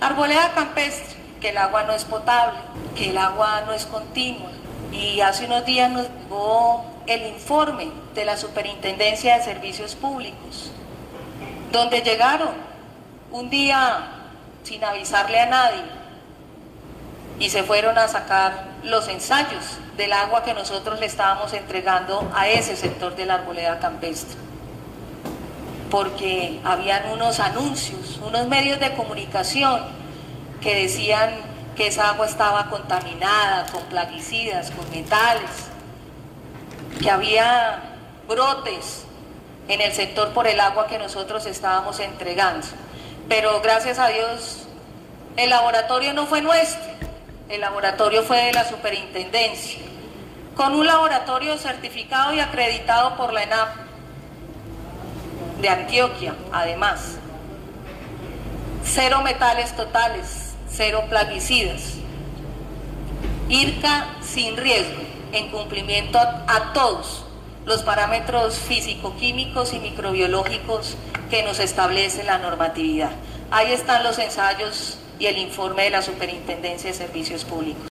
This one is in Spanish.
Arboleda campestre, que el agua no es potable, que el agua no es continua. Y hace unos días nos llegó el informe de la Superintendencia de Servicios Públicos, donde llegaron un día sin avisarle a nadie y se fueron a sacar los ensayos del agua que nosotros le estábamos entregando a ese sector de la arboleda campestre, porque habían unos anuncios, unos medios de comunicación que decían que esa agua estaba contaminada con plaguicidas, con metales, que había brotes en el sector por el agua que nosotros estábamos entregando. Pero gracias a Dios el laboratorio no fue nuestro, el laboratorio fue de la superintendencia, con un laboratorio certificado y acreditado por la ENAP de Antioquia, además. 0 metales totales, 0 plaguicidas. IRCA sin riesgo, en cumplimiento a todos los parámetros físico-químicos y microbiológicos que nos establece la normatividad. Ahí están los ensayos y el informe de la Superintendencia de Servicios Públicos.